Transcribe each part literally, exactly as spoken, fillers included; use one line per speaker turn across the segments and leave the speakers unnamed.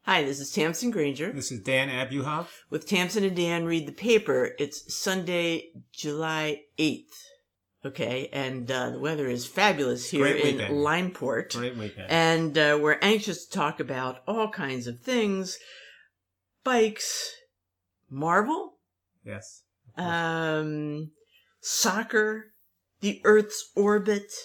Hi, this is Tamsin Granger.
This is Dan Abuhoff.
With Tamsin and Dan Read the Paper. It's Sunday, July eighth. Okay, and uh, the weather is fabulous here in Lineport.
Great weekend.
And uh, we're anxious to talk about all kinds of things. Bikes, Marvel.
Yes.
Um, soccer, the Earth's orbit,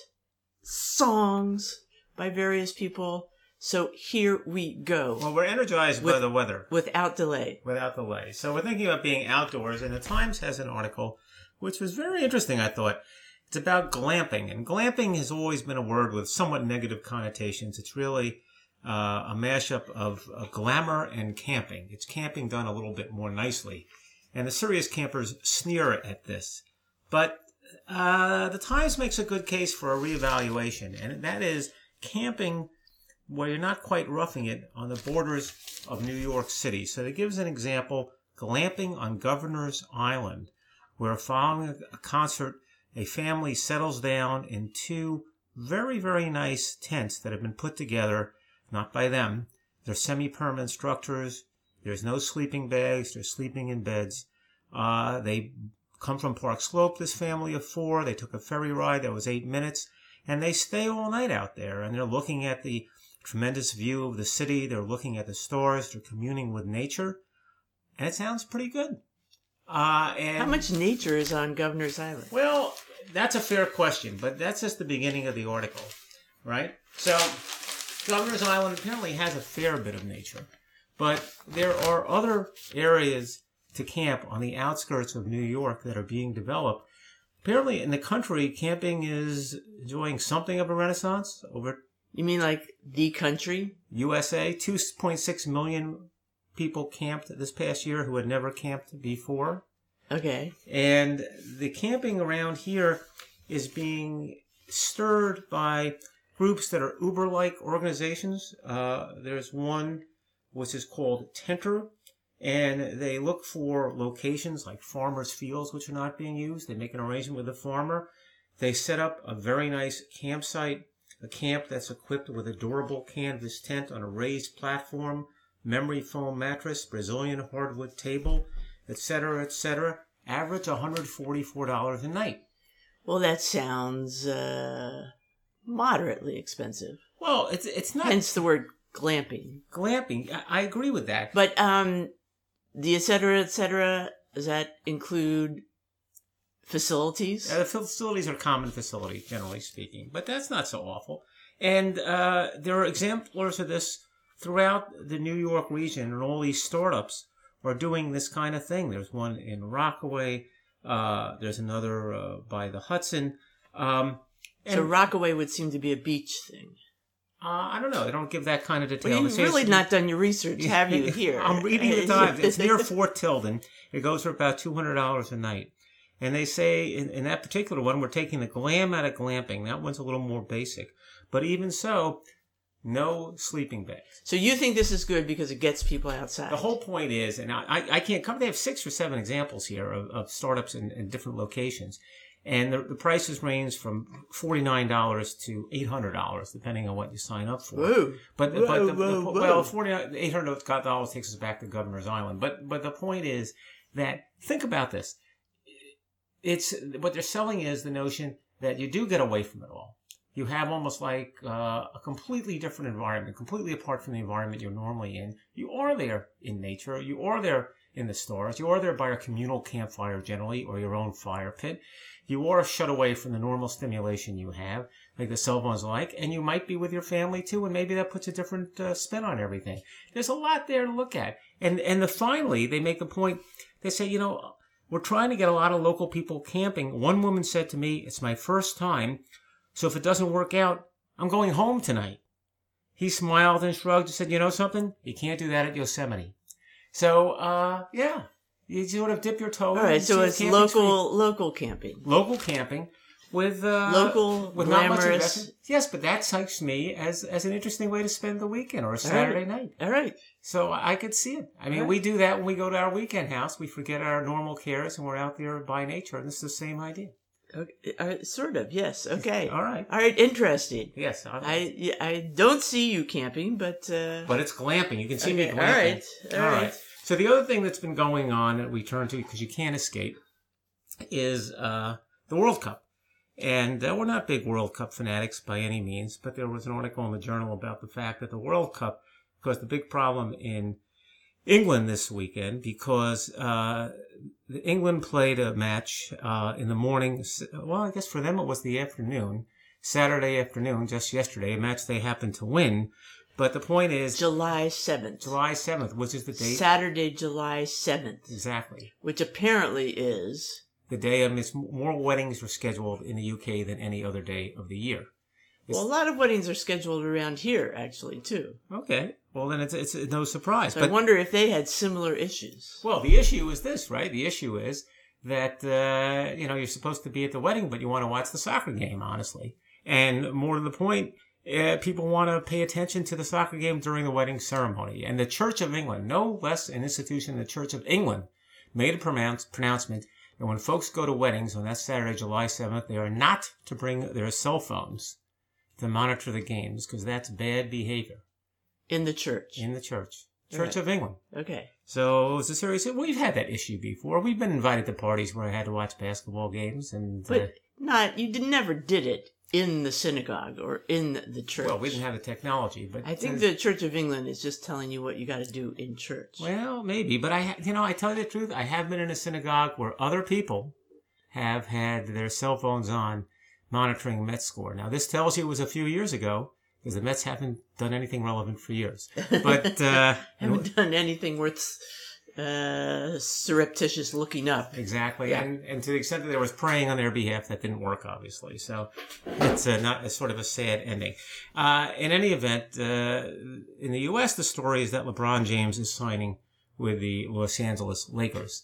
songs by various people. So here we go.
Well, we're energized With, by the weather.
Without delay.
Without delay. So we're thinking about being outdoors, and the Times has an article which was very interesting, I thought. It's about glamping, and glamping has always been a word with somewhat negative connotations. It's really uh, a mashup of, of glamour and camping. It's camping done a little bit more nicely, and the serious campers sneer at this. But uh, the Times makes a good case for a reevaluation, and that is camping where you're not quite roughing it on the borders of New York City. So it gives an example, glamping on Governor's Island, where following a concert, a family settles down in two very, very nice tents that have been put together, not by them. They're semi-permanent structures. There's no sleeping bags. They're sleeping in beds. Uh, they come from Park Slope, this family of four. They took a ferry ride that was eight minutes, and they stay all night out there, and they're looking at the tremendous view of the city. They're looking at the stars. They're communing with nature, and it sounds pretty good. Uh, and
how much nature is on Governor's Island?
Well, that's a fair question, but that's just the beginning of the article, right? So, Governor's Island apparently has a fair bit of nature, but there are other areas to camp on the outskirts of New York that are being developed. Apparently, in the country, camping is enjoying something of a renaissance. Over
You mean like the country?
U S A, two point six million people camped this past year who had never camped before.
Okay.
And the camping around here is being stirred by groups that are Uber-like organizations. Uh, there's one which is called Tenter, and they look for locations like farmers' fields which are not being used. They make an arrangement with the farmer. They set up a very nice campsite, a camp that's equipped with a durable canvas tent on a raised platform, memory foam mattress, Brazilian hardwood table, et cetera, et cetera. Average one hundred forty-four dollars a night.
Well, that sounds uh, moderately expensive.
Well, it's it's not.
Hence the word glamping.
Glamping. I, I agree with that.
But um, the et cetera, et cetera, does that include facilities?
Uh, the facilities are common facilities, generally speaking, but that's not so awful. And uh, there are exemplars of this throughout the New York region, and all these startups are doing this kind of thing. There's one in Rockaway. Uh, there's another uh, by the Hudson. Um, and,
so Rockaway would seem to be a beach thing.
Uh, I don't know. They don't give that kind of detail.
Well, you've really not done your research, have you, here?
I'm reading the Times. It's near Fort Tilden. It goes for about two hundred dollars a night. And they say in, in that particular one, we're taking the glam out of glamping. That one's a little more basic. But even so, no sleeping bags.
So you think this is good because it gets people outside?
The whole point is, and I, I can't come, they have six or seven examples here of, of startups in, in different locations. And the, the prices range from forty-nine dollars to eight hundred dollars, depending on what you sign up for.
Whoa.
But,
whoa,
but the,
whoa,
the,
whoa.
well, forty-nine, eight hundred dollars takes us back to Governor's Island. But, but the point is that, think about this. It's, what they're selling is the notion that you do get away from it all. You have almost like uh, a completely different environment, completely apart from the environment you're normally in. You are there in nature. You are there in the stars. You are there by a communal campfire generally, or your own fire pit. You are shut away from the normal stimulation you have, like the cell phones like, and you might be with your family too, and maybe that puts a different uh, spin on everything. There's a lot there to look at. And, and the, finally, they make the point, they say, you know, we're trying to get a lot of local people camping. One woman said to me, it's my first time, so if it doesn't work out, I'm going home tonight. He smiled and shrugged and said, you know something? You can't do that at Yosemite. So, uh, yeah, you sort of dip your toe in.
All right, so it's local, local camping.
Local camping with, uh,
local,
with
glamorous.
Not much investment. Yes, but that strikes me as, as an interesting way to spend the weekend or a Saturday
All right.
night.
All right.
So I could see it. I mean,
right.
we do that when we go to our weekend house. We forget our normal cares and we're out there by nature, and this is the same idea.
Okay, uh, sort of, yes. Okay.
All right.
All right, interesting.
Yes.
I, I don't see you camping, but... Uh...
But it's glamping. You can see
okay,
me glamping.
All right. All, all right. right.
So the other thing that's been going on that we turn to, because you can't escape, is uh, the World Cup. And uh, we're not big World Cup fanatics by any means, but there was an article in the Journal about the fact that the World Cup caused a big problem in England this weekend because uh, England played a match uh, in the morning. Well, I guess for them it was the afternoon, Saturday afternoon, just yesterday, a match they happened to win. But the point is...
July seventh.
July seventh, which is the date...
Saturday, July seventh.
Exactly.
Which apparently is...
The day of this, more weddings are scheduled in the U K than any other day of the year. It's,
well, a lot of weddings are scheduled around here, actually, too.
Okay. Well, then it's it's no surprise.
So
but,
I wonder if they had similar issues.
Well, the issue is this, right? The issue is that, uh, you know, you're supposed to be at the wedding, but you want to watch the soccer game, honestly. And more to the point, uh, people want to pay attention to the soccer game during the wedding ceremony. And the Church of England, no less an institution than the Church of England, made a pronounce, pronouncement that when folks go to weddings on that Saturday, July seventh, they are not to bring their cell phones to monitor the games, because that's bad behavior.
In the church.
In the church. Church
okay.
of England.
Okay.
So it's a serious... We've had that issue before. We've been invited to parties where I had to watch basketball games. and
But
uh,
not... You did, never did it in the synagogue or in the church.
Well, we didn't have the technology, but...
I think uh, the Church of England is just telling you what you got to do in church.
Well, maybe. But, I, you know, I tell you the truth, I have been in a synagogue where other people have had their cell phones on monitoring Mets score. Now, this tells you it was a few years ago, because the Mets haven't done anything relevant for years. But uh,
haven't done anything worth uh, surreptitious looking up.
Exactly.
Yeah.
And, and to the extent that there was praying on their behalf, that didn't work, obviously. So it's a, not a sort of a sad ending. Uh, in any event, uh, in the U S, the story is that LeBron James is signing with the Los Angeles Lakers.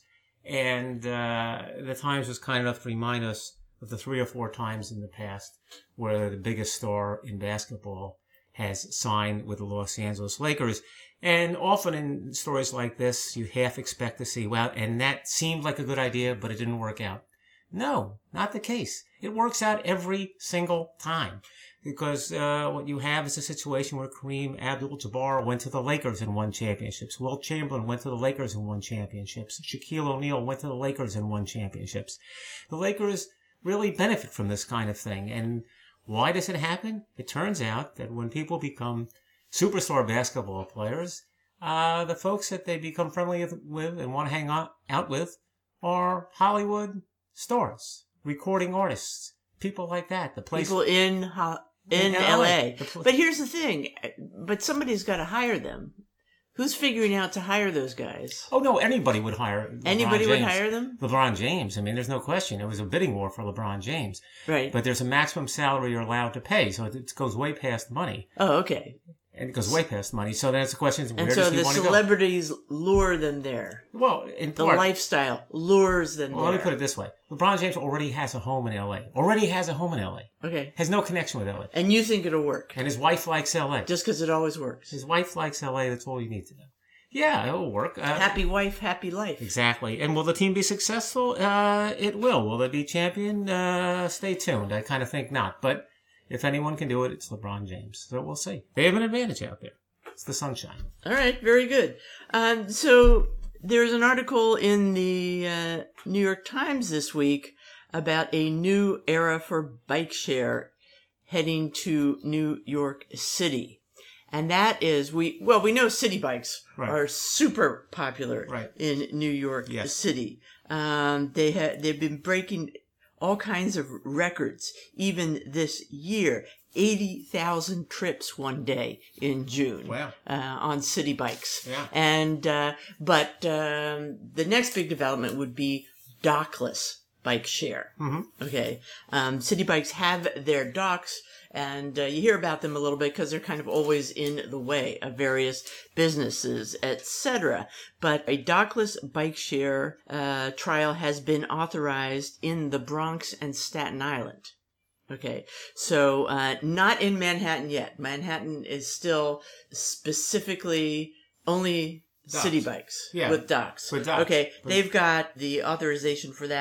And uh, the Times was kind enough to remind us of the three or four times in the past where the biggest star in basketball has signed with the Los Angeles Lakers. And often in stories like this, you half expect to see, well, and that seemed like a good idea, but it didn't work out. No, not the case. It works out every single time. Because uh, what you have is a situation where Kareem Abdul-Jabbar went to the Lakers and won championships. Wilt Chamberlain went to the Lakers and won championships. Shaquille O'Neal went to the Lakers and won championships. The Lakers really benefit from this kind of thing. And why does it happen? It turns out that when people become superstar basketball players, uh, the folks that they become friendly with and want to hang out, out with are Hollywood stars, recording artists, people like that. The place
people in ho- in, in L A. L A. But here's the thing: but somebody's got to hire them. Who's figuring out to hire those guys?
Oh, no, anybody would hire LeBron
Anybody
James.
would hire them?
LeBron James. I mean, there's no question. It was a bidding war for LeBron James.
Right.
But there's a maximum salary you're allowed to pay, so it goes way past money.
Oh, okay.
And it goes way past money. So then it's the question, where
and
does
so
he want to go?
And so the celebrities lure them there.
Well, in
The
part,
lifestyle lures them
well,
there.
let me put it this way. LeBron James already has a home in L A. Already has a home in L A.
Okay.
Has no connection with L A.
And you think it'll work?
And his wife likes L A.
Just because it always works.
His wife likes L A. That's all you need to know. Yeah, it'll work. Uh,
happy wife, happy life.
Exactly. And will the team be successful? Uh, it will. Will they be champion? Uh, stay tuned. I kind of think not. But if anyone can do it, it's LeBron James. So we'll see. They have an advantage out there. It's the sunshine.
All right. Very good. Um, so there's an article in the uh, New York Times this week about a new era for bike share heading to New York City. And that is, we well, we know city bikes right. are super popular
right.
in New York
yes.
City. Um, they have they've been breaking all kinds of records, even this year. eighty thousand trips one day in June.
Wow.
Uh, on city bikes.
Yeah.
And, uh, but, um, the next big development would be dockless bike share.
Mm-hmm.
Okay. Um, city bikes have their docks, and uh, you hear about them a little bit because they're kind of always in the way of various businesses, et cetera. But a dockless bike share uh, trial has been authorized in the Bronx and Staten Island. Okay, so uh, not in Manhattan yet. Manhattan is still specifically only
docks.
City bikes
yeah.
with docks.
With docks.
Okay,
with...
they've got the authorization for that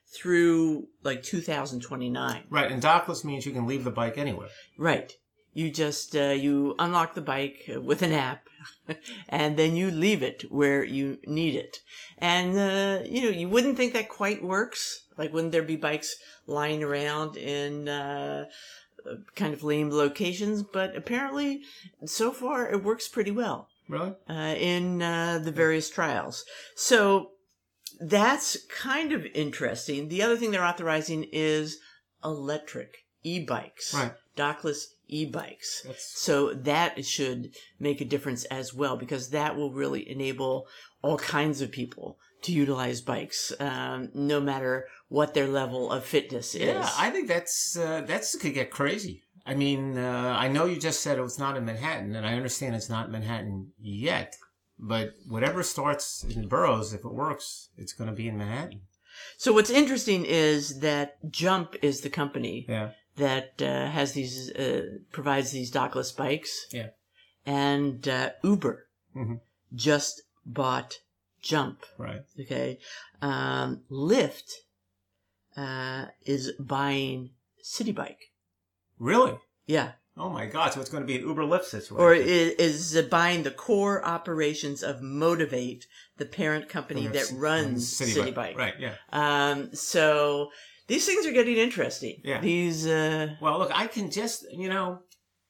through like two thousand twenty-nine.
Right, and dockless means you can leave the bike anywhere.
Right. You just, uh, you unlock the bike with an app and then you leave it where you need it. And, uh, you know, you wouldn't think that quite works. Like, wouldn't there be bikes lying around in, uh, kind of lame locations? But apparently, so far, it works pretty well.
Really?
Uh, in, uh, the various trials. So, that's kind of interesting. The other thing they're authorizing is electric e-bikes.
Right.
Dockless e-bikes.
That's...
So that should make a difference as well, because that will really enable all kinds of people to utilize bikes, um, no matter what their level of fitness is.
Yeah, I think that's, uh, that's could get crazy. I mean, uh, I know you just said it was not in Manhattan, and I understand it's not in Manhattan yet, but whatever starts in the boroughs, if it works, it's going to be in Manhattan.
So what's interesting is that Jump is the company
Yeah.
that uh, has these, uh, provides these dockless bikes.
Yeah.
And uh, Uber
Mm-hmm.
just bought Jump.
Right.
Okay. Um, Lyft uh, is buying City Bike.
Really?
Yeah.
Oh my God! So it's going to be an Uber Lyft situation.
Or is, is uh, buying the core operations of Motivate, the parent company
Or
that
C-
runs
City,
City,
Bike.
Bike.
Right. Yeah.
Um, so these things are getting interesting.
Yeah.
These. Uh,
Well, look, I can just, you know,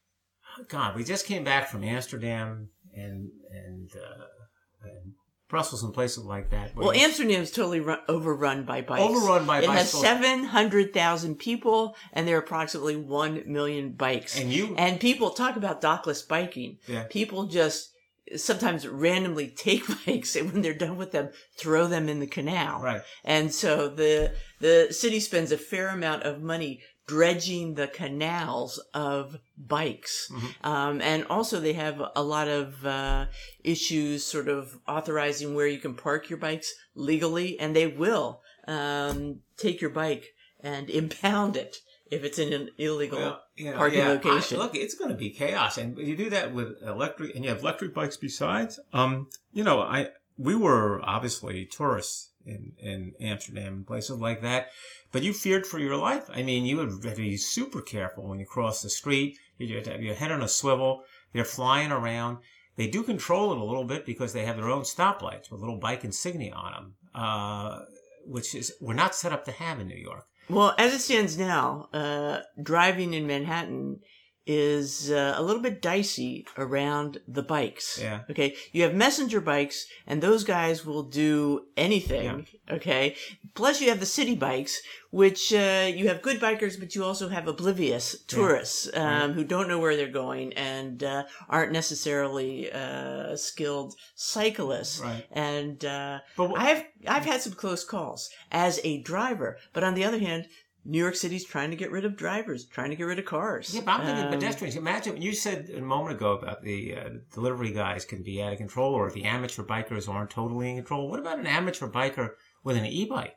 God, we just came back from Amsterdam and and, uh, and Brussels and places like that.
well,
you-
Amsterdam's totally run, overrun by bikes.
Overrun by
it
bikes.
has seven hundred thousand people, and there are approximately one million bikes.
And you,
And people talk about dockless biking.
yeah,
People just sometimes randomly take bikes, and when they're done with them, throw them in the canal.
right.
And so the the city spends a fair amount of money dredging the canals of bikes.
Mhm.
Um, and also they have a lot of uh, issues sort of authorizing where you can park your bikes legally, and they will um, take your bike and impound it if it's in an illegal
Well, you know,
parking
yeah,
location.
I, look, it's going to be chaos, and you do that with electric, and you have electric bikes besides. Um, you know, I we were obviously tourists in in Amsterdam and places like that, but you feared for your life. I mean, you had to be super careful when you cross the street. You had to have your head on a swivel. They're flying around. They do control it a little bit because they have their own stoplights with little bike insignia on them, uh, which is we're not set up to have in New York.
Well, as it stands now, uh, driving in Manhattan is uh, a little bit dicey around the bikes.
Yeah.
Okay. You have messenger bikes, and those guys will do anything. Okay. Plus, you have the city bikes, which uh, you have good bikers, but you also have oblivious tourists um,
Right.
who don't know where they're going and uh, aren't necessarily uh, skilled cyclists.
Right.
And uh,
But wh-
I've I've had some close calls as a driver, but on the other hand, New York City's trying to get rid of drivers, trying to get rid of cars.
Yeah, but I'm thinking
Um,
pedestrians. Imagine, you said a moment ago about the uh, delivery guys can be out of control, or the amateur bikers aren't totally in control. What about an amateur biker with an e-bike?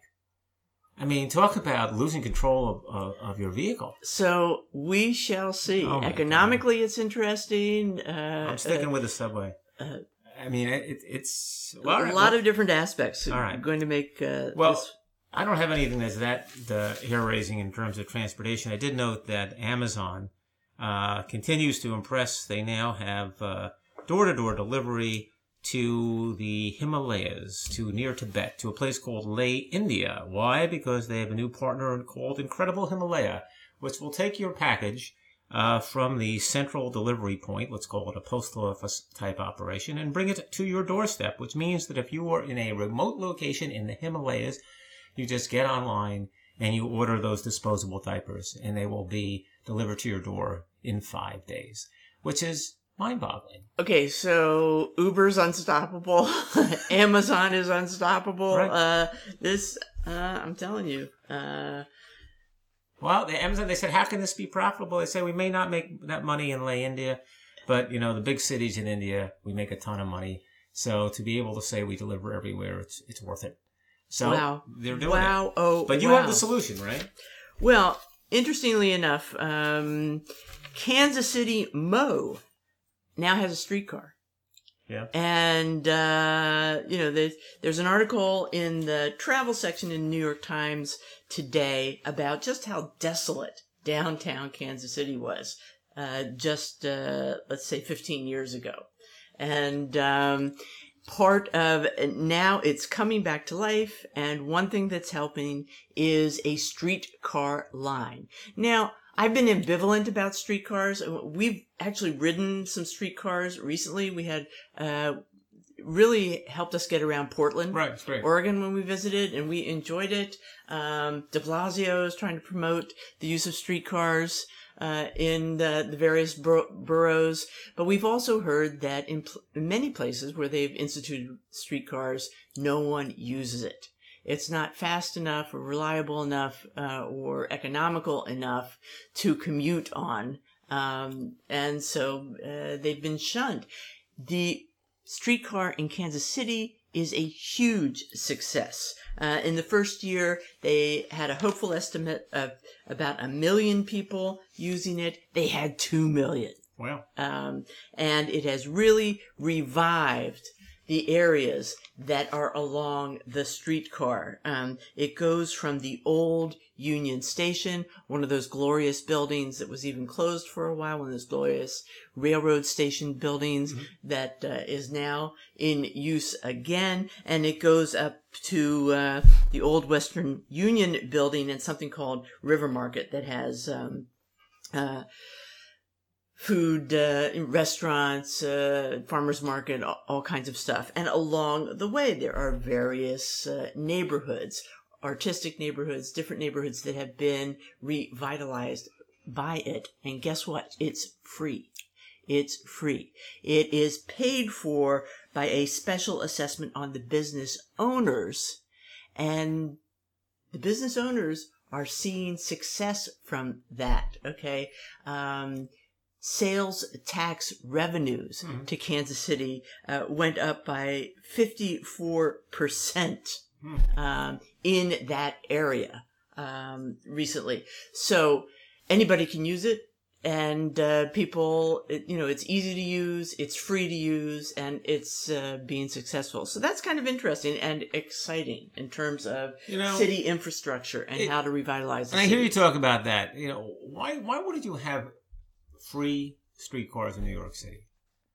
I mean, talk about losing control of, of, of your vehicle.
So we shall see.
Oh my
Economically, it's interesting. Uh,
I'm sticking
uh,
with the subway.
uh,
I mean, it, it's...
a lot of different aspects.
All right.
I'm going to make uh,
Well,
this.
I don't have anything that's that uh, hair-raising in terms of transportation. I did note that Amazon uh, continues to impress. They now have uh, door-to-door delivery to the Himalayas, to near Tibet, to a place called Leh, India. Why? Because they have a new partner called Incredible Himalaya, which will take your package uh, from the central delivery point, let's call it a postal office type operation, and bring it to your doorstep, which means that if you are in a remote location in the Himalayas, you just get online and you order those disposable diapers, and they will be delivered to your door in five days, which is mind-boggling.
Okay, so Uber's unstoppable. Amazon is unstoppable.
Right.
Uh, this, uh, I'm telling you. Uh,
Well, the Amazon, they said, how can this be profitable? They say, we may not make that money in Leh, India, but, you know, the big cities in India, we make a ton of money. So to be able to say we deliver everywhere, it's it's worth it. So
wow.
they're doing
wow.
it.
Oh,
But you
wow.
have the solution, right?
Well, interestingly enough, um, Kansas City Mo now has a streetcar.
Yeah.
And, uh, you know, there's, there's an article in the travel section in the New York Times today about just how desolate downtown Kansas City was, uh, just, uh, let's say fifteen years ago. And, um, part of now it's coming back to life. And one thing that's helping is a streetcar line. Now, I've been ambivalent about streetcars. We've actually ridden some streetcars recently. We had, uh, really helped us get around Portland,
right, it's great.
Oregon when we visited, and we enjoyed it. Um, de Blasio is trying to promote the use of streetcars, uh, in the, the various bor- boroughs. But we've also heard that in, pl- in many places where they've instituted streetcars, no one uses it. It's not fast enough or reliable enough, uh, or economical enough to commute on. Um, and so, uh, they've been shunned. The streetcar in Kansas City is a huge success. Uh, in the first year, they had a hopeful estimate of about a million people using it. They had two million.
Wow.
Um, and it has really revived the areas that are along the streetcar. Um, it goes from the old Union Station, one of those glorious buildings that was even closed for a while, one of those glorious railroad station buildings mm-hmm. that uh, is now in use again. And it goes up to uh, the old Western Union building and something called River Market that has um, uh, food, uh, restaurants, uh, farmers market, all, all kinds of stuff. And along the way, there are various uh, neighborhoods, artistic neighborhoods, different neighborhoods that have been revitalized by it. And guess what? It's free. It's free. It is paid for by a special assessment on the business owners. And the business owners are seeing success from that, okay? Um, Sales tax revenues mm-hmm. to Kansas City uh, went up by fifty-four percent mm. um, in that area um, recently. So anybody can use it, and uh, people, it, you know, it's easy to use, it's free to use, and it's uh, being successful. So that's kind of interesting and exciting in terms of you know, city infrastructure and it, how to revitalize the
and
city.
I hear you talk about that. You know, why why wouldn't you have free streetcars in New York City?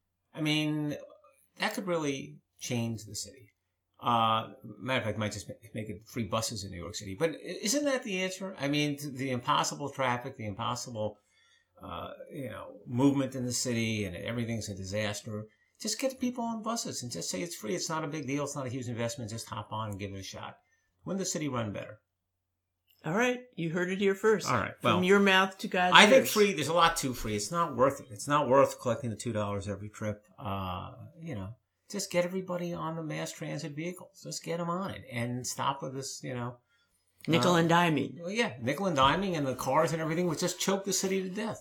I mean, that could really change the city. Uh, matter of fact, might just make it free buses in New York City. But isn't that the answer? I mean, the impossible traffic, the impossible, uh, you know, movement in the city, and everything's a disaster. Just get people on buses and just say it's free. It's not a big deal. It's not a huge investment. Just hop on and give it a shot. Wouldn't the city run better?
All right, you heard it here first.
All right, well,
from your mouth to God's
I
ears.
think free. There's a lot too free. It's not worth it. It's not worth collecting the two dollars every trip. Uh, you know, just get everybody on the mass transit vehicles. Just get them on it and stop with this. You know,
nickel uh, and diming.
Well, yeah, nickel and diming, and the cars and everything would just choke the city to death.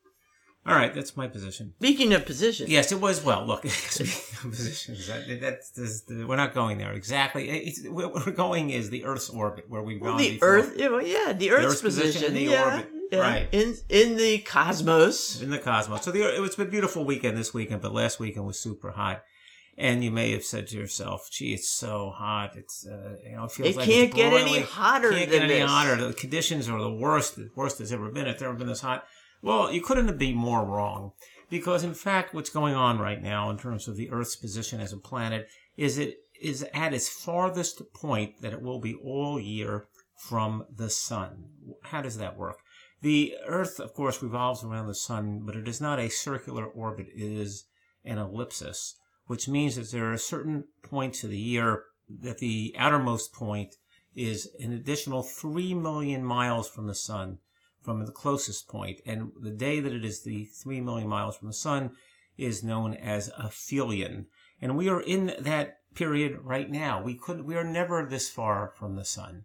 All right, that's my position.
Speaking of positions.
Yes, it was. Well, look, speaking of positions, that, that's, that's, we're not going there exactly. It's, where we're going is the Earth's orbit, where we've
well,
gone
the
before.
Earth, yeah, well, yeah, the Earth's,
the Earth's position, position in the
yeah,
orbit.
Yeah,
right.
In, in the cosmos.
In the cosmos. So the, it was a beautiful weekend this weekend, but last weekend was super hot. And you may have said to yourself, gee, it's so hot. It's, uh, you know, it feels
it
like
can't
it's
get
broiling.
any hotter
can't
than
get any
this.
hotter. The conditions are the worst, the worst it's ever been. It's never been this hot. Well, you couldn't be more wrong. Because, in fact, what's going on right now in terms of the Earth's position as a planet is it is at its farthest point that it will be all year from the sun. How does that work? The Earth, of course, revolves around the sun, but it is not a circular orbit. It is an ellipsis, which means that there are certain points of the year that the outermost point is an additional three million miles from the sun, from the closest point. And the day that it is the three million miles from the sun is known as aphelion. And we are in that period right now. We could, we are never this far from the sun.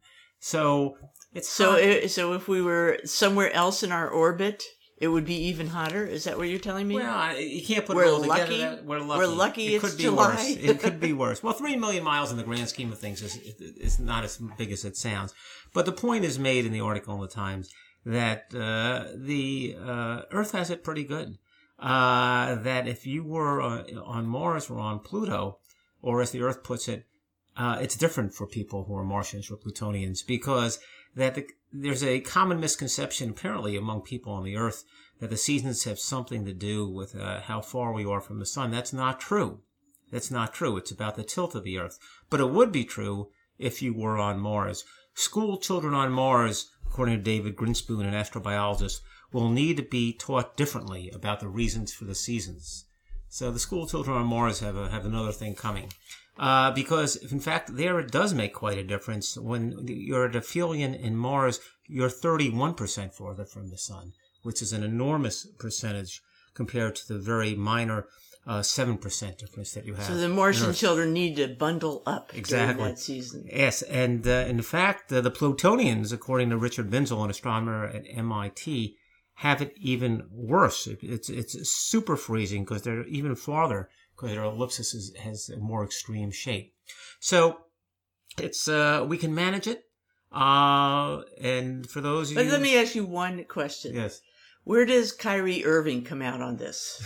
So it's
so
hot.
it, so if we were somewhere else in our orbit, it would be even hotter. Is that what you're telling me?
Well, you can't put
we're
it all
lucky.
together. We're lucky.
We're lucky.
It
It's
could be
July.
worse. It could be worse. Well, three million miles in the grand scheme of things is is not as big as it sounds. But the point is made in the article in the Times that uh, the uh, Earth has it pretty good. uh, that if you were uh, on Mars or on Pluto, or as the Earth puts it, uh, it's different for people who are Martians or Plutonians, because that the, there's a common misconception apparently among people on the Earth that the seasons have something to do with uh, how far we are from the sun. That's not true. That's not true. It's about the tilt of the Earth. But it would be true if you were on Mars. School children on Mars, according to David Grinspoon, an astrobiologist, will need to be taught differently about the reasons for the seasons. So the school children on Mars have a, have another thing coming. Uh, because, in fact, there it does make quite a difference. When you're at aphelion in Mars, you're thirty-one percent farther from the sun, which is an enormous percentage compared to the very minor uh, seven percent difference that you have.
So the Martian children need to bundle up
exactly.
during that season.
Yes, and uh, in fact, uh, the Plutonians, according to Richard Binzel, an astronomer at M I T, have it even worse. It, it's it's super freezing because they're even farther, because their ellipsis is, has a more extreme shape. So it's uh, we can manage it. Uh, and for those of
but
you...
let me ask you one question.
Yes.
Where does Kyrie Irving come out on this?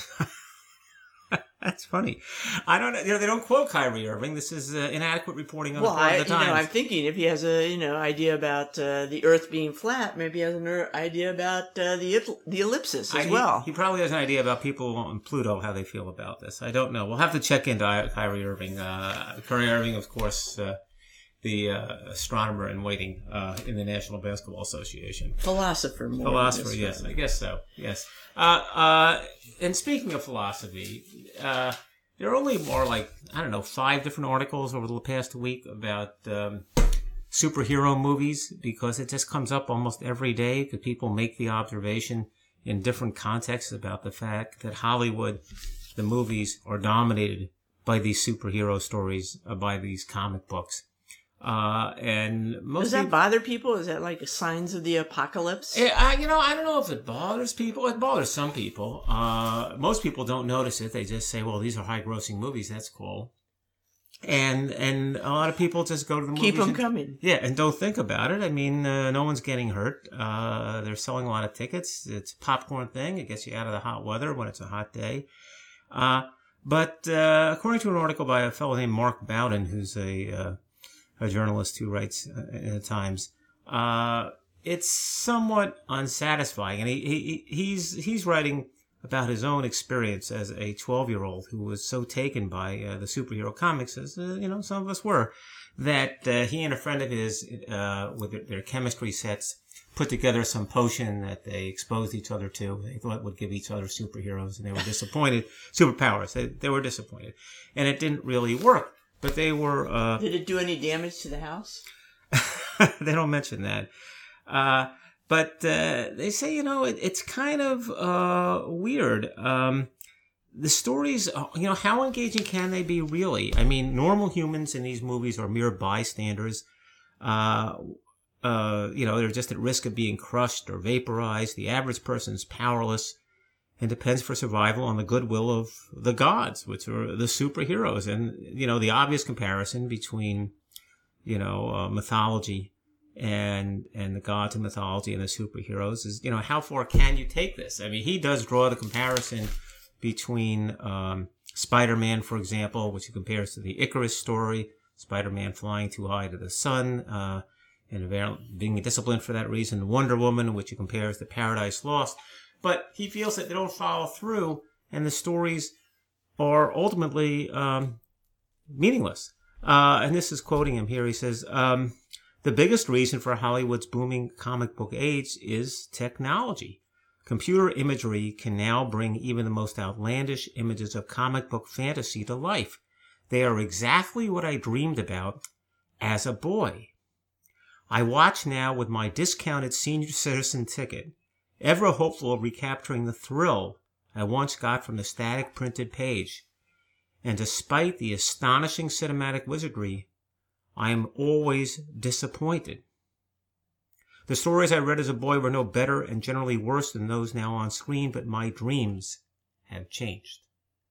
That's funny. I don't know. You know, they don't quote Kyrie Irving. This is uh, inadequate reporting on
well,
the part
I,
of the Times.
You know, I'm thinking if he has a you know idea about uh, the Earth being flat, maybe he has an idea about uh, the the ellipsis as
I,
well.
He, he probably has an idea about people on Pluto, how they feel about this. I don't know. We'll have to check into Kyrie Irving. Uh, Kyrie Irving, of course, uh, the uh, astronomer in waiting uh, in the National Basketball Association.
Philosopher, more.
Philosopher, yes, I guess so. Yes. Uh, uh, and speaking of philosophy, uh, there are only more like, I don't know, five different articles over the past week about um, superhero movies, because it just comes up almost every day because people make the observation in different contexts about the fact that Hollywood, the movies, are dominated by these superhero stories, uh, by these comic books. Uh, and most
Does that
people,
bother people? Is that like signs of the apocalypse?
It, I, you know, I don't know if it bothers people. It bothers some people. Uh, most people don't notice it. They just say, well, these are high-grossing movies. That's cool. And and a lot of people just go to the movies.
Keep them
and,
coming.
Yeah, and don't think about it. I mean, uh, no one's getting hurt. Uh, they're selling a lot of tickets. It's a popcorn thing. It gets you out of the hot weather when it's a hot day. Uh, but uh, according to an article by a fellow named Mark Bowden, who's a... Uh, a journalist who writes in the Times, uh, it's somewhat unsatisfying. And he, he, he's, he's writing about his own experience as a twelve-year-old who was so taken by uh, the superhero comics, as, uh, you know, some of us were, that uh, he and a friend of his, uh, with their chemistry sets, put together some potion that they exposed each other to. They thought would give each other superheroes, and they were disappointed. Superpowers. They, they were disappointed. And it didn't really work. But they were... Uh,
Did it do any damage to the house?
They don't mention that. Uh, but uh, they say, you know, it, it's kind of uh, weird. Um, the stories, you know, how engaging can they be really? I mean, normal humans in these movies are mere bystanders. Uh, uh, you know, they're just at risk of being crushed or vaporized. The average person's powerless and depends for survival on the goodwill of the gods, which are the superheroes. And, you know, the obvious comparison between, you know, uh, mythology and and the gods of mythology and the superheroes is, you know, how far can you take this? I mean, he does draw the comparison between um, Spider-Man, for example, which he compares to the Icarus story, Spider-Man flying too high to the sun, uh, and being disciplined for that reason, Wonder Woman, which he compares to Paradise Lost. But he feels that they don't follow through, and the stories are ultimately um, meaningless. Uh, and this is quoting him here. He says, um, the biggest reason for Hollywood's booming comic book age is technology. Computer imagery can now bring even the most outlandish images of comic book fantasy to life. They are exactly what I dreamed about as a boy. I watch now with my discounted senior citizen ticket, ever hopeful of recapturing the thrill I once got from the static printed page. And despite the astonishing cinematic wizardry, I am always disappointed. The stories I read as a boy were no better and generally worse than those now on screen, but my dreams have changed.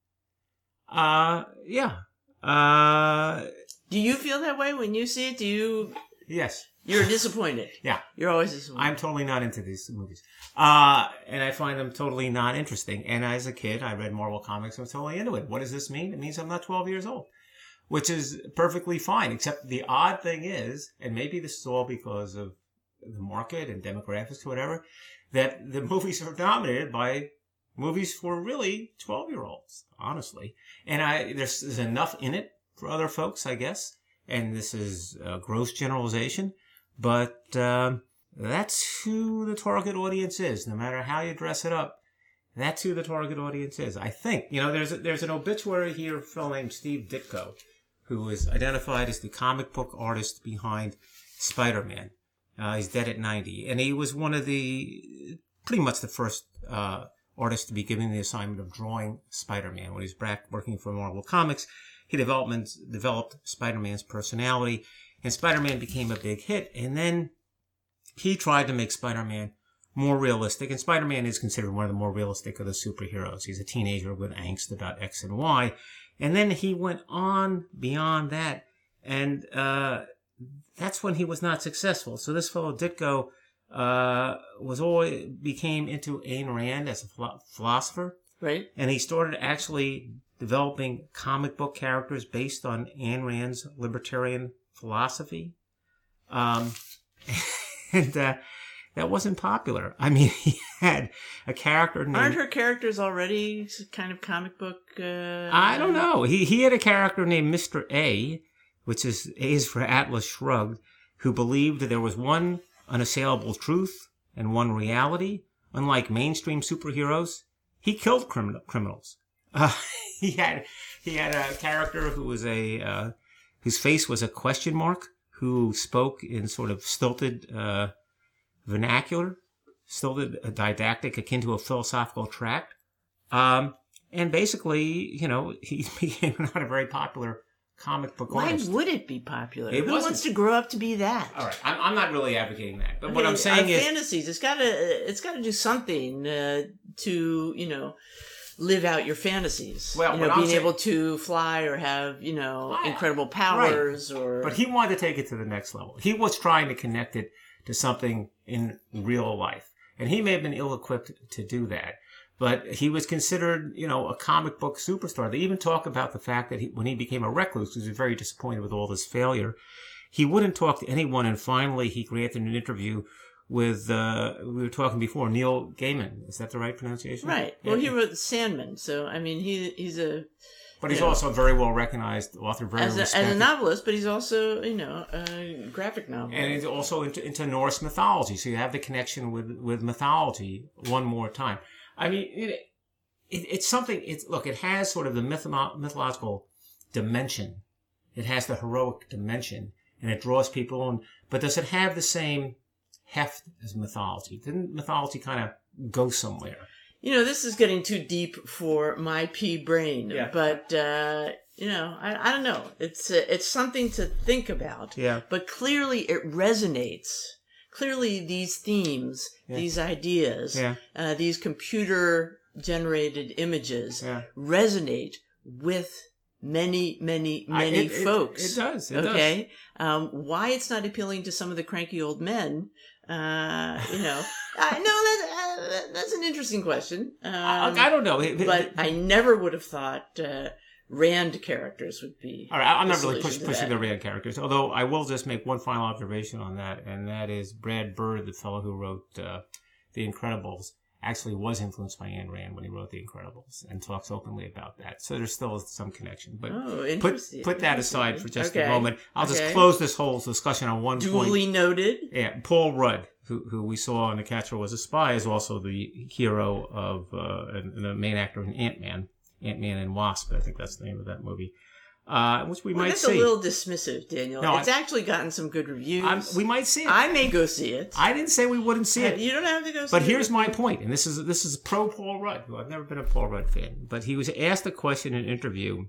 Uh, yeah. Uh,
Do you feel that way when you see it? Do you...
yes.
You're disappointed.
Yeah.
You're always disappointed.
I'm totally not into these movies. Uh, and I find them totally not interesting. And as a kid, I read Marvel Comics. I was totally into it. What does this mean? It means I'm not twelve years old, which is perfectly fine. Except the odd thing is, and maybe this is all because of the market and demographics or whatever, that the movies are dominated by movies for really twelve-year-olds, honestly. And I there's, there's enough in it for other folks, I guess. And this is a gross generalization. But um, that's who the target audience is. No matter how you dress it up, that's who the target audience is. I think, you know, there's a, there's an obituary here of a fellow named Steve Ditko, who is identified as the comic book artist behind Spider-Man. Uh, he's dead at ninety. And he was one of the, pretty much the first uh, artist to be given the assignment of drawing Spider-Man. When he was back working for Marvel Comics, he developed, developed Spider-Man's personality. And Spider-Man became a big hit. And then he tried to make Spider-Man more realistic. And Spider-Man is considered one of the more realistic of the superheroes. He's a teenager with angst about X and Y. And then he went on beyond that. And uh, that's when he was not successful. So this fellow Ditko uh, was always became into Ayn Rand as a philo- philosopher.
Right.
And he started actually developing comic book characters based on Ayn Rand's libertarian philosophy. Um, and uh, that wasn't popular. I mean, he had a character named...
Aren't her characters already kind of comic book? Uh,
I don't know. He he had a character named Mister A, which is A is for Atlas Shrugged, who believed that there was one unassailable truth and one reality. Unlike mainstream superheroes, he killed criminal, criminals. Uh, he had he had a character who was a uh, whose face was a question mark, who spoke in sort of stilted uh, vernacular, stilted a didactic akin to a philosophical tract, um, and basically, you know, he became not a very popular comic book
Why
artist.
Why would it be popular?
It
Who
wasn't.
wants to grow up to be that?
All right, I'm, I'm not really advocating that, but
Okay,
what I'm saying
uh,
is
fantasies. It's got to. It's got to do something uh, to you know live out your fantasies.
Well,
you know,
what I'm
being
saying-
able to fly or have you know
I-
incredible powers or.
But he wanted to take it to the next level. He was trying to connect it to something in real life. And he may have been ill-equipped to do that. But he was considered, you know, a comic book superstar. They even talk about the fact that he, when he became a recluse, he was very disappointed with all this failure. He wouldn't talk to anyone, and finally he granted an interview with, uh, we were talking before, Neil Gaiman. Is that the right pronunciation?
Right.
Yeah.
Well, he wrote Sandman, so I mean, he he's a
But he's
you know,
also a very well recognized author, very
as a,
respected.
as a novelist, but he's also you know a graphic novel.
And it's also into, into Norse mythology. So you have the connection with, with mythology one more time. I mean, it, it, it's something, it's, look, it has sort of the mytho- mythological dimension. It has the heroic dimension, and it draws people in. But does it have the same heft as mythology? Didn't mythology kind of go somewhere?
You know, this is getting too deep for my pea brain,
Yeah.
but, uh, you know, I, I don't know. It's uh, it's something to think about.
Yeah.
But clearly it resonates. Clearly these themes,
Yeah.
these ideas,
Yeah.
uh, these computer-generated images
Yeah.
resonate with many, many,
I-
many
it- it-
folks.
It, does. It does.
Okay? Um, why it's not appealing to some of the cranky old men, uh, you know. I know that, uh, that's an interesting question. Um,
I, I don't know. It- it-
but I never would have thought uh, Rand characters would be.
All right, I'm
the
not really push,
solution to
pushing
that.
the Rand characters, although I will just make one final observation on that, and that is Brad Bird, the fellow who wrote uh, The Incredibles, actually was influenced by Ayn Rand when he wrote The Incredibles, and talks openly about that. So there's still some connection. But
Oh,
put
interesting.
put that aside for just a
Okay.
moment. I'll just
Okay.
close this whole discussion on one
Duly
point.
noted.
Yeah, Paul Rudd, who who we saw in The Catcher Was a Spy, is also the hero of uh, and, and the main actor in Ant-Man. Ant-Man and Wasp, I think that's the name of that movie, uh, which we
Well,
might
that's
see.
a little dismissive, Daniel.
No,
it's
I-
actually gotten some good reviews.
I'm, we might see it.
I may go see it.
I didn't say we wouldn't see it,
You don't have to go see
but
it.
here's my point, and this is this is pro Paul Rudd, who I've never been a Paul Rudd fan, but he was asked a question in an interview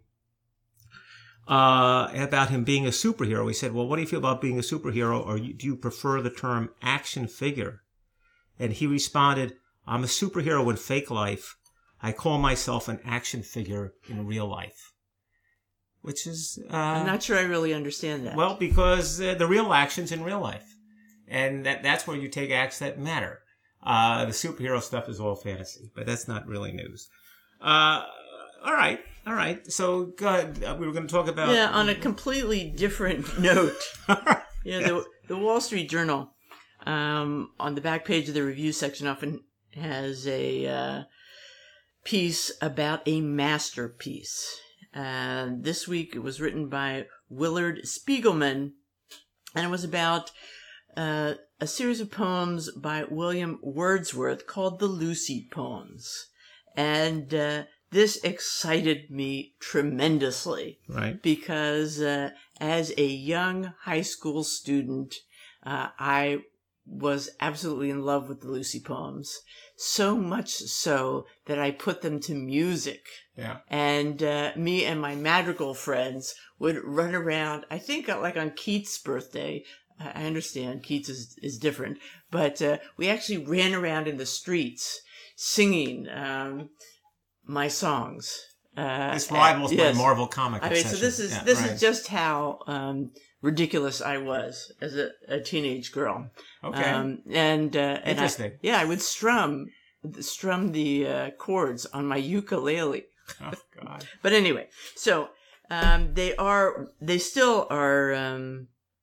uh, about him being a superhero. He said, "Well, what do you feel about being a superhero, or you, do you prefer the term action figure?" And he responded, "I'm a superhero in fake life. I call myself an action figure in real life." Which is... Uh,
I'm not sure I really understand that.
Well, because uh, the real action's in real life. And that that's where you take acts that matter. Uh, the superhero stuff is all fantasy, but that's not really news. Uh, all right. All right. So go ahead. Uh, we were going to talk about...
Yeah, on a completely different note.
right.
Yeah, the, the Wall Street Journal, um, on the back page of the review section often has a uh, piece about a masterpiece. Uh, this week it was written by Willard Spiegelman, and it was about uh, a series of poems by William Wordsworth called the Lucy Poems. And uh, this excited me tremendously.
Right.
Because uh, as a young high school student, uh, I was absolutely in love with the Lucy Poems. So much so that I put them to music.
Yeah.
And uh, me and my madrigal friends would run around, I think uh, like on Keats' birthday. I understand Keats is, is different. But uh, we actually ran around in the streets singing um, my songs. Uh,
this rivals
yes.
my Marvel comic
I mean,
obsession.
so this is
yeah,
this
right.
is just how um, ridiculous I was as a, a teenage girl.
Okay.
Um, and uh, and
Interesting.
I, yeah, I would strum strum the uh, chords on my ukulele.
Oh God.
But anyway, so um, they are they still are um,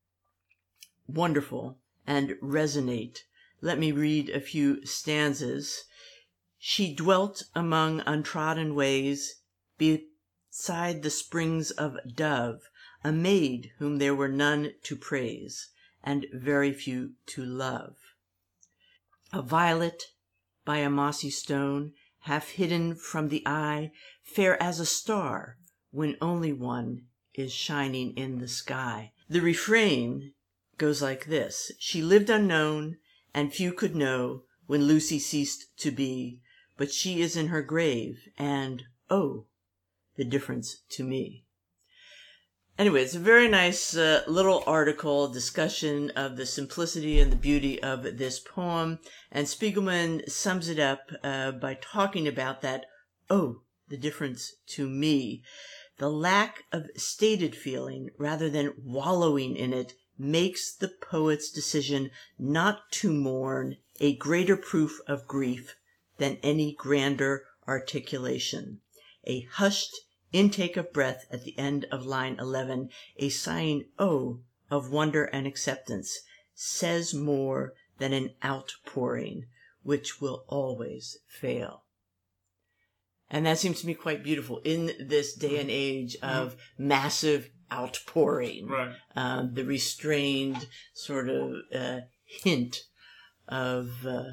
wonderful and resonate. Let me read a few stanzas. She dwelt among untrodden ways, beside the springs of Dove, a maid whom there were none to praise, and very few to love. A violet by a mossy stone, half hidden from the eye, fair as a star, when only one is shining in the sky. The refrain goes like this. She lived unknown, and few could know when Lucy ceased to be, but she is in her grave, and, oh, the difference to me. Anyway, it's a very nice uh, little article, discussion of the simplicity and the beauty of this poem, and Spiegelman sums it up uh, by talking about that, oh, the difference to me. The lack of stated feeling, rather than wallowing in it, makes the poet's decision not to mourn a greater proof of grief than any grander articulation. A hushed intake of breath at the end of line eleven, a sighing oh of wonder and acceptance, says more than an outpouring, which will always fail. And that seems to me quite beautiful in this day and age of massive outpouring.
Right.
Um, the restrained sort of uh, hint of uh,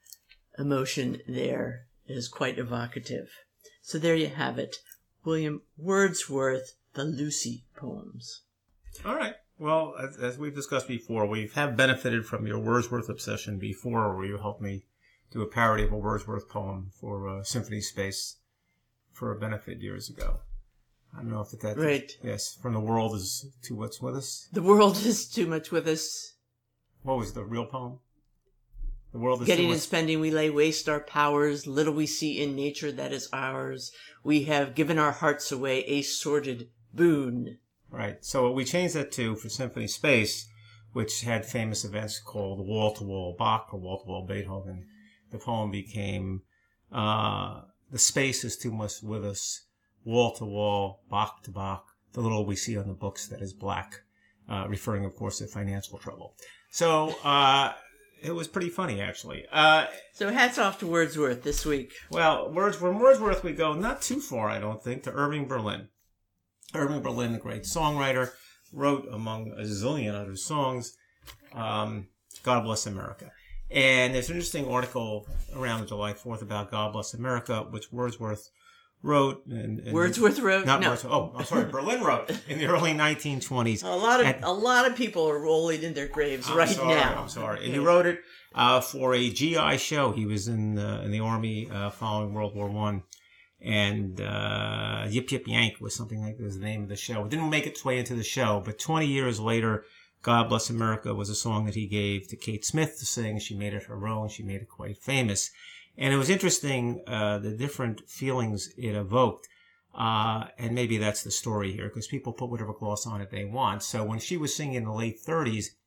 emotion there is quite evocative. So there you have it. William Wordsworth, the Lucy Poems.
All right. Well, as, as we've discussed before, we have benefited from your Wordsworth obsession before, where you helped me do a parody of a Wordsworth poem for uh, Symphony Space for a benefit years ago. I don't know if that...
Right.
Yes, From the World is Too Much With Us.
The world is too much with us.
What was the real poem? The world is
Getting
too
and
much...
spending, we lay waste our powers. Little we see in nature that is ours. We have given our hearts away, a sordid boon.
Right. So we changed that to, for Symphony Space, which had famous events called Wall-to-Wall Bach or Wall-to-Wall Beethoven. The poem became uh, The Space is Too Much With Us, Wall-to-Wall, Bach to Bach, the little we see on the books that is black, uh, referring, of course, to financial trouble. So uh, it was pretty funny, actually. Uh,
So hats off to Wordsworth this week.
well, Words, from Wordsworth we go not too far, I don't think, to Irving Berlin. Irving Berlin, the great songwriter, wrote, among a zillion other songs, um, God Bless America. And there's an interesting article around July fourth about God Bless America, which Wordsworth wrote. And, and
Wordsworth wrote?
Not
No.
Wordsworth. Oh, I'm sorry. Berlin wrote in the early nineteen twenties.
A lot of
And-
a lot of people are rolling in their graves
I'm
right
sorry,
now.
I'm sorry. And he wrote it uh, for a G I show. He was in the, in the Army uh, following World War One. And uh, Yip Yip Yank was something like this, the name of the show. It didn't make its way into the show, but twenty years later, God Bless America was a song that he gave to Kate Smith to sing. She made it her own. She made it quite famous. And it was interesting, uh, the different feelings it evoked. Uh, and maybe that's the story here, because people put whatever gloss on it they want. So when she was singing in the late thirties,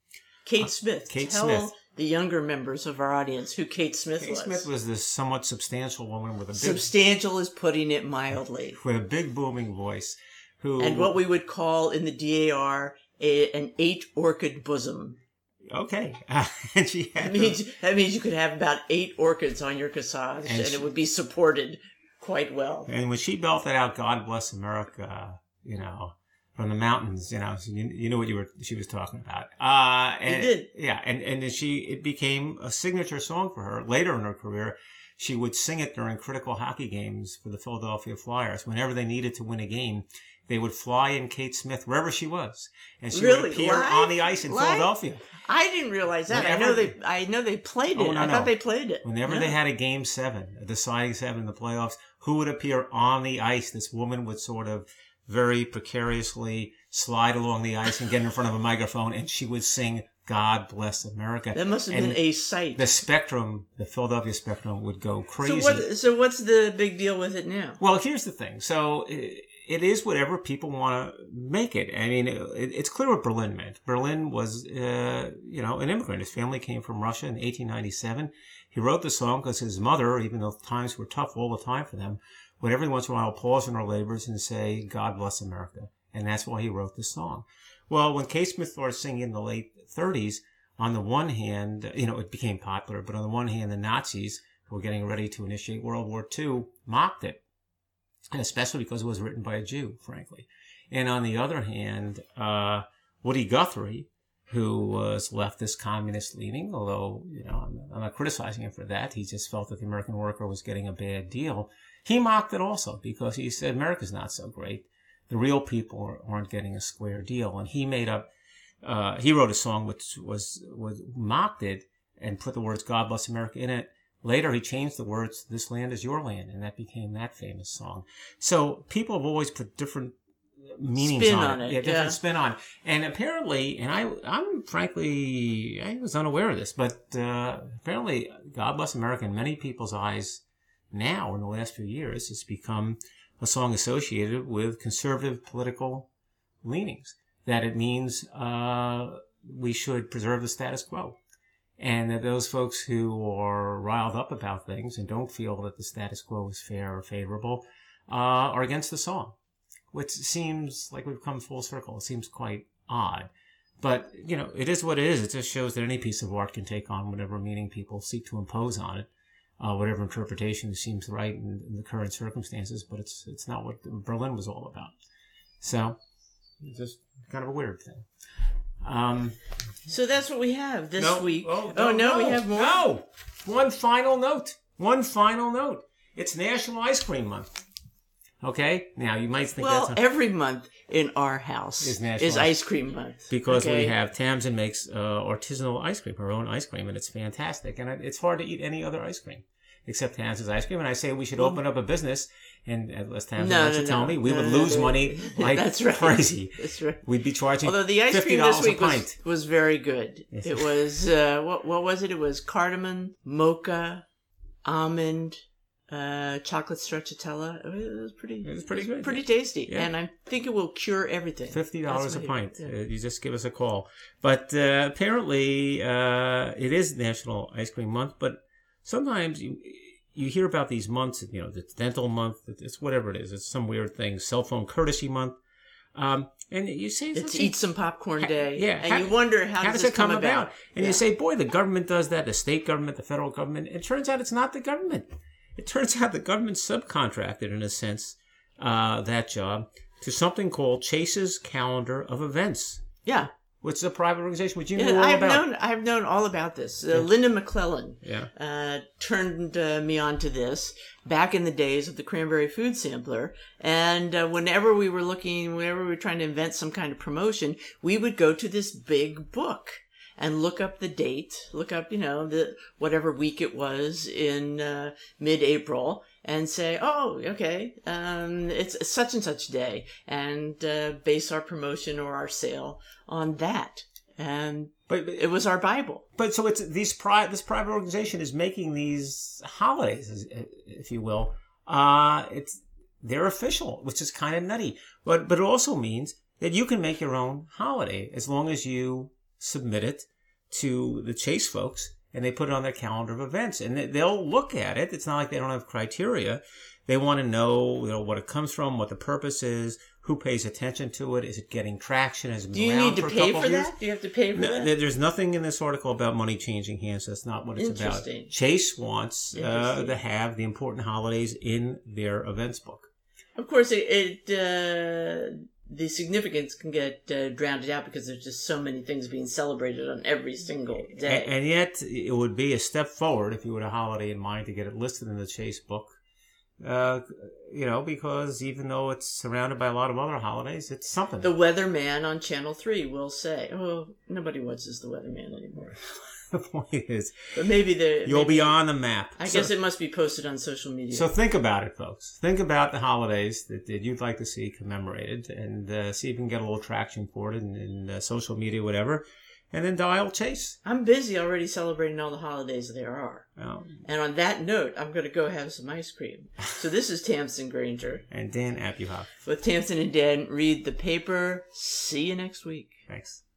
Kate
Uh,
Smith.
Kate
Tell
Smith.
the younger members of our audience who Kate Smith
Kate
was.
Smith was this somewhat substantial woman with a big,
Substantial is putting it mildly.
with a big booming voice, who
And what we would call in the D A R a, an eight orchid bosom.
okay, and she had
That means, that means you could have about eight orchids on your corsage, and,
And she-
it would be supported quite well.
And when she belted out "God Bless America," you know, from the mountains, you know, so you, you knew what you were she was talking about. Uh, and
I did.
Yeah, and and then she it became a signature song for her later in her career. She would sing it during critical hockey games for the Philadelphia Flyers. Whenever they needed to win a game, they would fly in Kate Smith wherever she was, and she
Really?
would appear
Live?
on the ice in
Live?
Philadelphia.
I didn't realize that. I
Whenever-
know they. I know they played it.
Oh, no,
I
no.
thought they played it.
Whenever
No.
they had a game seven, a deciding seven in the playoffs, who would appear on the ice? This woman would sort of very precariously slide along the ice and get in front of a microphone, and she would sing "God Bless America."
That must have
And
been a sight.
The Spectrum, the Philadelphia Spectrum, would go crazy.
So what? So what's the big deal with it now?
Well, here's the thing. So it, it is whatever people want to make it. I mean, it, it's clear what Berlin meant. Berlin was, uh, you know, an immigrant. His family came from Russia in eighteen ninety-seven. He wrote the song because his mother, even though times were tough all the time for them, would every once in a while pause in her labors and say, "God bless America." And that's why he wrote the song. Well, when Kate Smith started singing in the late thirties, on the one hand, you know, it became popular, but on the one hand, the Nazis, who were getting ready to initiate World War Two, mocked it. And especially because it was written by a Jew, frankly. And on the other hand, uh, Woody Guthrie, who was leftist communist leaning, although, you know, I'm, I'm not criticizing him for that. He just felt that the American worker was getting a bad deal. He mocked it also because he said America's not so great. The real people aren't getting a square deal. And he made up, uh, he wrote a song which was, was mocked it and put the words "God Bless America" in it. Later, he changed the words, "This land is your land," and that became that famous song. So people have always put different meanings
Spin
on,
on
it.
it,
Yeah, different
yeah.
spin on it. And apparently, and I, I'm frankly, I was unaware of this, but uh, apparently, "God Bless America" in many people's eyes now, in the last few years, has become a song associated with conservative political leanings. That it means uh, we should preserve the status quo. And that those folks who are riled up about things and don't feel that the status quo is fair or favorable uh, are against the song, which seems like we've come full circle. It seems quite odd. But, you know, it is what it is. It just shows that any piece of art can take on whatever meaning people seek to impose on it, uh, whatever interpretation seems right in, in the current circumstances. But it's it's not what Berlin was all about. So it's just kind of a weird thing. Um,
So that's what we have this
no,
week.
Oh,
Oh, no, we have more.
No. One final note. One final note. It's National Ice Cream Month. Okay? Now, you might think
Well,
that's... A,
every month in our house
Is
is,
National
ice cream month.
because
okay?
we have Tamsin makes uh, artisanal ice cream, her own ice cream, and it's fantastic. And it's hard to eat any other ice cream except Tamsin's ice cream. And I say we should open up a business, and as Tamsin
No,
wants
no,
to tell
no.
me, we
No,
would
no,
lose
no.
money like
That's right.
crazy.
That's right.
We'd be charging
Although the ice
fifty
cream
dollars
this week
a
was,
pint.
was very good.
Yes.
It was, uh, what, what was it? It was cardamom, mocha, almond, uh, chocolate stracciatella. It was pretty,
It was pretty good,
Pretty
yeah.
tasty.
Yeah.
And I think it will cure everything.
Fifty dollars a
That's my-
pint.
yeah.
Uh, you just give us a call. But uh, apparently, uh, it is National Ice Cream Month. But sometimes you you hear about these months. You know, it's Dental Month. It's whatever it is. It's some weird thing. Cell Phone Courtesy Month. Um, and you say
It's
okay,
Eat Some Popcorn Day.
yeah,
And
how-
you wonder how,
how
does
does
this
it come
come
about? And
Yeah.
you say, boy, the government does that. The state government, the federal government. It turns out it's not the government. It turns out the government subcontracted, in a sense, uh, that job to something called Chase's Calendar of Events,
Yeah.
which is a private organization, which you
Yeah,
knew all
I've
about.
known I've known all about this. Uh, Linda McClellan
Yeah.
uh, turned uh, me on to this back in the days of the Cranberry Food Sampler. And uh, whenever we were looking, whenever we were trying to invent some kind of promotion, we would go to this big book and look up the date, look up, you know, the whatever week it was in uh, mid-April, and say, oh, okay, um, it's such and such day, and uh, base our promotion or our sale on that. And
But, but
it was our Bible.
but so it's these pri- this private organization is making these holidays, if you will. Uh, it's they're official, which is kind of nutty. But but it also means that you can make your own holiday as long as you submit it to the Chase folks, and they put it on their calendar of events, and they'll look at it. It's not like they don't have criteria. They want to know, you know, what it comes from, what the purpose is, who pays attention to it, is it getting traction, has it been
Do you
around
need to
for a
pay
couple
for
of years?
that? Do you have to pay for
No,
that?
there's nothing in this article about money changing hands. That's not what it's about.
Interesting.
Chase wants uh,
Interesting.
to have the important holidays in their events book.
Of course, it, it uh, the significance can get uh, drowned out because there's just so many things being celebrated on every single day.
And, and yet, it would be a step forward if you had a holiday in mind to get it listed in the Chase book. Uh, you know, because even though it's surrounded by a lot of other holidays, it's something.
The weatherman on Channel three will say, "Oh, nobody watches the weatherman anymore."
The point is,
But maybe the
you'll
maybe,
be on the map.
I
So-
guess it must be posted on social media.
So think about it, folks. Think about the holidays that, that you'd like to see commemorated, and uh, see if you can get a little traction for it in, in uh, social media, whatever. And then dial Chase.
I'm busy already celebrating all the holidays there are.
Well,
And on that note, I'm going to go have some ice cream. So this is Tamsin Granger.
and Dan Abuhoff.
With Tamsin and Dan, read the paper. See you next week.
Thanks.